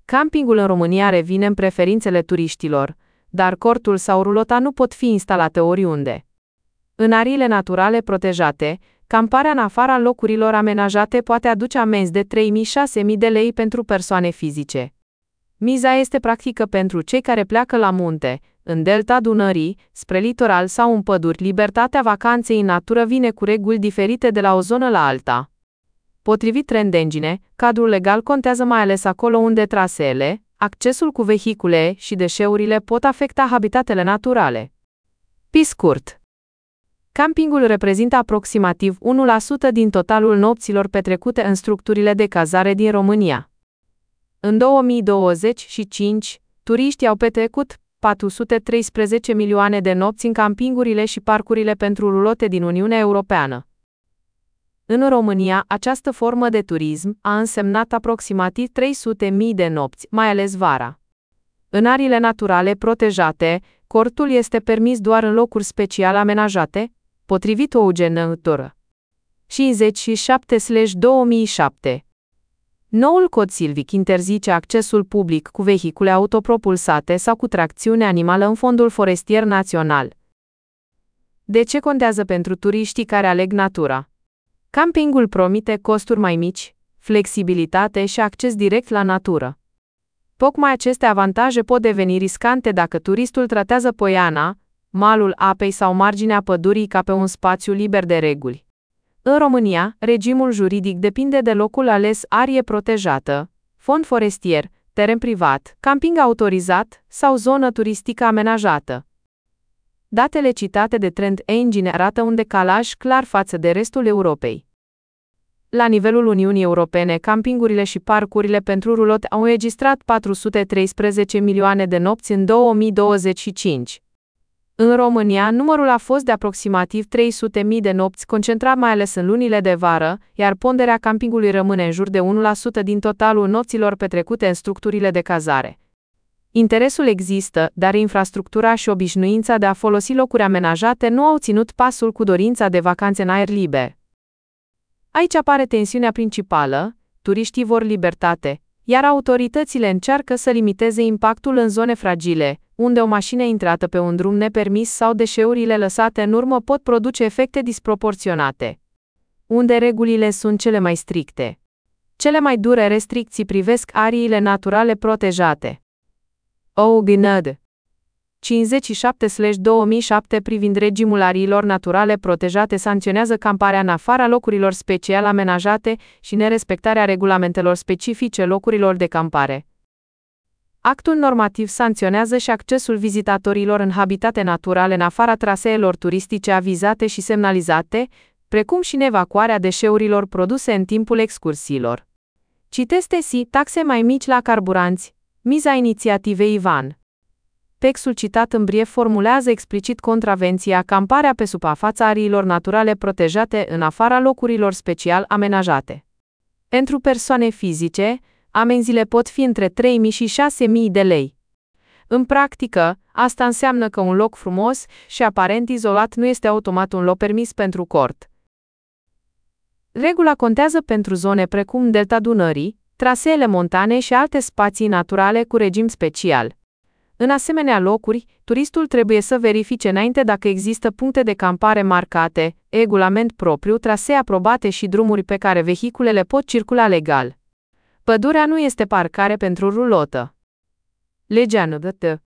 Campingul în România revine în preferințele turiștilor, dar cortul sau rulota nu pot fi instalate oriunde. În ariile naturale protejate, camparea în afara locurilor amenajate poate aduce amenzi de 3.000-6.000 de lei pentru persoane fizice. Miza este practică pentru cei care pleacă la munte, în delta Dunării, spre litoral sau în păduri. Libertatea vacanței în natură vine cu reguli diferite de la o zonă la alta. Potrivit Trend Engine, cadrul legal contează mai ales acolo unde traseele, accesul cu vehicule și deșeurile pot afecta habitatele naturale. Pe scurt, campingul reprezintă aproximativ 1% din totalul nopților petrecute în structurile de cazare din România. În 2025, turiștii au petrecut 413 milioane de nopți în campingurile și parcurile pentru rulote din Uniunea Europeană. În România, această formă de turism a însemnat aproximativ 300.000 de nopți, mai ales vara. În ariile naturale protejate, cortul este permis doar în locuri special amenajate, potrivit OUGN 57/2007. Noul cod silvic interzice accesul public cu vehicule autopropulsate sau cu tracțiune animală în fondul forestier național. De ce contează pentru turiștii care aleg natura? Campingul promite costuri mai mici, flexibilitate și acces direct la natură. Tocmai aceste avantaje pot deveni riscante dacă turistul tratează poiana, malul apei sau marginea pădurii ca pe un spațiu liber de reguli. În România, regimul juridic depinde de locul ales: arie protejată, fond forestier, teren privat, camping autorizat sau zonă turistică amenajată. Datele citate de Trend Engine arată un decalaj clar față de restul Europei. La nivelul Uniunii Europene, campingurile și parcurile pentru rulote au înregistrat 413 milioane de nopți în 2025. În România, numărul a fost de aproximativ 300.000 de nopți, concentrat mai ales în lunile de vară, iar ponderea campingului rămâne în jur de 1% din totalul nopților petrecute în structurile de cazare. Interesul există, dar infrastructura și obișnuința de a folosi locuri amenajate nu au ținut pasul cu dorința de vacanțe în aer liber. Aici apare tensiunea principală: turiștii vor libertate, iar autoritățile încearcă să limiteze impactul în zone fragile, unde o mașină intrată pe un drum nepermis sau deșeurile lăsate în urmă pot produce efecte disproporționate. Unde regulile sunt cele mai stricte? Cele mai dure restricții privesc ariile naturale protejate. OUGN 57/2007 privind regimul ariilor naturale protejate sancționează camparea în afara locurilor special amenajate și nerespectarea regulamentelor specifice locurilor de campare. Actul normativ sancționează și accesul vizitatorilor în habitate naturale în afara traseelor turistice avizate și semnalizate, precum și evacuarea deșeurilor produse în timpul excursiilor. Citesc taxe mai mici la carburanți, miza inițiativei Ivan. Textul citat în brief formulează explicit contravenția: camparea pe suprafața ariilor naturale protejate în afara locurilor special amenajate. Pentru persoane fizice, amenziile pot fi între 3.000 și 6.000 de lei. În practică, asta înseamnă că un loc frumos și aparent izolat nu este automat un loc permis pentru cort. Regula contează pentru zone precum delta Dunării, traseele montane și alte spații naturale cu regim special. În asemenea locuri, turistul trebuie să verifice înainte dacă există puncte de campare marcate, regulament propriu, trasee aprobate și drumuri pe care vehiculele pot circula legal. Pădurea nu este parcare pentru rulotă. Legea NDT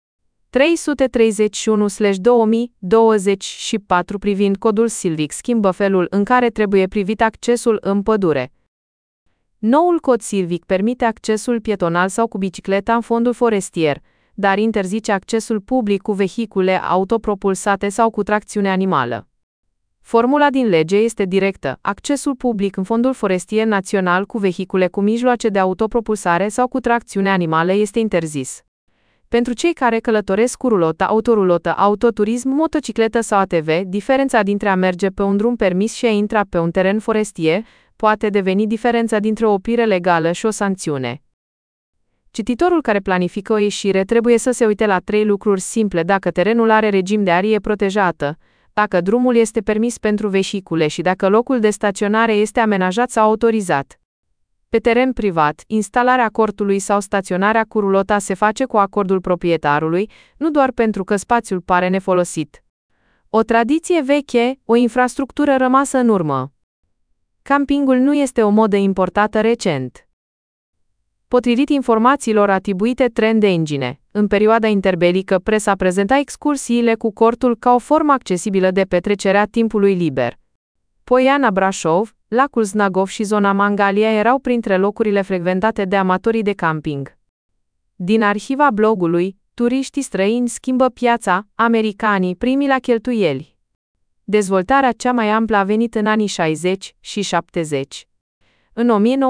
331/2024 privind codul silvic schimbă felul în care trebuie privit accesul în pădure. Noul cod silvic permite accesul pietonal sau cu bicicleta în fondul forestier, dar interzice accesul public cu vehicule autopropulsate sau cu tracțiune animală. Formula din lege este directă: accesul public în fondul forestier național cu vehicule cu mijloace de autopropulsare sau cu tracțiune animală este interzis. Pentru cei care călătoresc cu rulotă, autorulotă, autoturism, motocicletă sau ATV, diferența dintre a merge pe un drum permis și a intra pe un teren forestier poate deveni diferența dintre o oprire legală și o sancțiune. Cititorul care planifică o ieșire trebuie să se uite la 3 lucruri simple: dacă terenul are regim de arie protejată, dacă drumul este permis pentru vehicule și dacă locul de staționare este amenajat sau autorizat. Pe teren privat, instalarea cortului sau staționarea cu rulota se face cu acordul proprietarului, nu doar pentru că spațiul pare nefolosit. O tradiție veche, o infrastructură rămasă în urmă. Campingul nu este o modă importată recent. Potrivit informațiilor atribuite Trend Engine, în perioada interbelică presa prezenta excursiile cu cortul ca o formă accesibilă de petrecere a timpului liber. Poiana Brașov, lacul Znagov și zona Mangalia erau printre locurile frecventate de amatorii de camping. Din arhiva blogului, turiștii străini schimbă piața, americanii primii la cheltuieli. Dezvoltarea cea mai amplă a venit în anii 60 și 70. În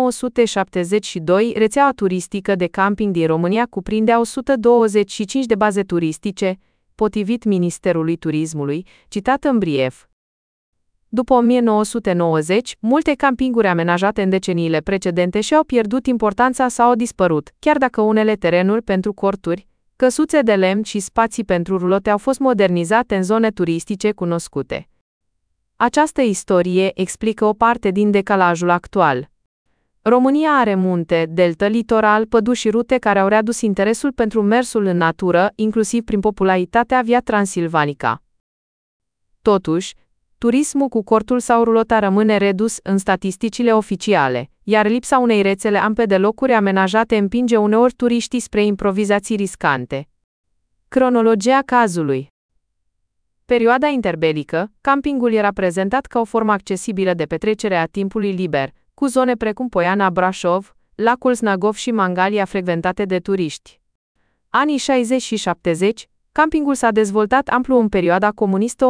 1972, rețeaua turistică de camping din România cuprindea 125 de baze turistice, potrivit Ministerului Turismului, citat în brief. După 1990, multe campinguri amenajate în deceniile precedente și-au pierdut importanța sau au dispărut, chiar dacă unele terenuri pentru corturi, căsuțe de lemn și spații pentru rulote au fost modernizate în zone turistice cunoscute. Această istorie explică o parte din decalajul actual. România are munte, delta, litoral, păduri și rute care au readus interesul pentru mersul în natură, inclusiv prin popularitatea Via Transilvanica. Totuși, turismul cu cortul sau rulota rămâne redus în statisticile oficiale, iar lipsa unei rețele ample de locuri amenajate împinge uneori turiștii spre improvizații riscante. Cronologia cazului. Perioada interbelică, campingul era prezentat ca o formă accesibilă de petrecere a timpului liber, cu zone precum Poiana Brașov, lacul Znagov și Mangalia frecventate de turiști. Anii 60 și 70, campingul s-a dezvoltat amplu în perioada comunistă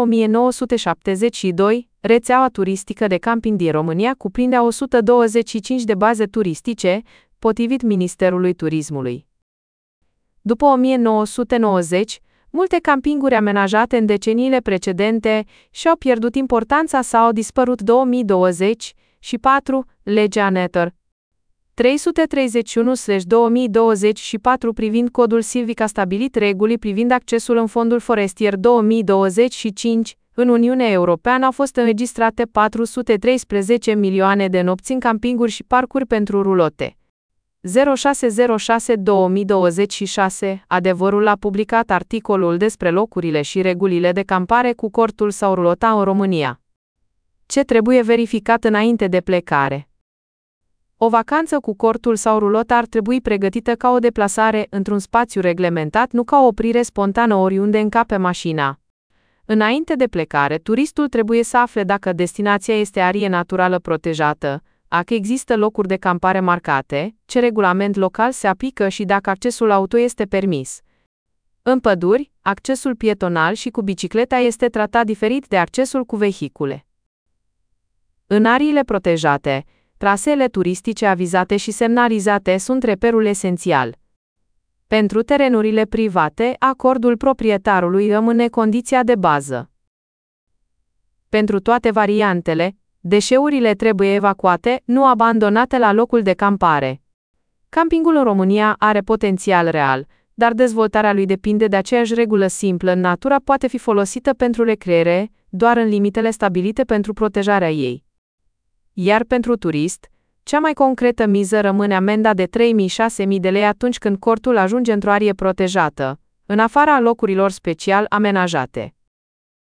1972, rețeaua turistică de camping din România cuprindea 125 de baze turistice, potrivit Ministerului Turismului. După 1990, multe campinguri amenajate în deceniile precedente și-au pierdut importanța sau au dispărut. 2020 și 4, legea NETR 331/2024 privind codul silvic a stabilit reguli privind accesul în fondul forestier. 2025, în Uniunea Europeană au fost înregistrate 413 milioane de nopți în campinguri și parcuri pentru rulote. 06/06/2026, Adevărul a publicat articolul despre locurile și regulile de campare cu cortul sau rulota în România. Ce trebuie verificat înainte de plecare? O vacanță cu cortul sau rulota ar trebui pregătită ca o deplasare într-un spațiu reglementat, nu ca o oprire spontană oriunde încape mașina. Înainte de plecare, turistul trebuie să afle dacă destinația este arie naturală protejată, dacă există locuri de campare marcate, ce regulament local se aplică și dacă accesul auto este permis. În păduri, accesul pietonal și cu bicicleta este tratat diferit de accesul cu vehicule. În ariile protejate, traseele turistice avizate și semnalizate sunt reperul esențial. Pentru terenurile private, acordul proprietarului rămâne condiția de bază. Pentru toate variantele, deșeurile trebuie evacuate, nu abandonate la locul de campare. Campingul în România are potențial real, dar dezvoltarea lui depinde de aceeași regulă simplă: natura poate fi folosită pentru recreere, doar în limitele stabilite pentru protejarea ei. Iar pentru turist, cea mai concretă miză rămâne amenda de 3.000-6.000 de lei atunci când cortul ajunge într-o arie protejată, în afara locurilor special amenajate.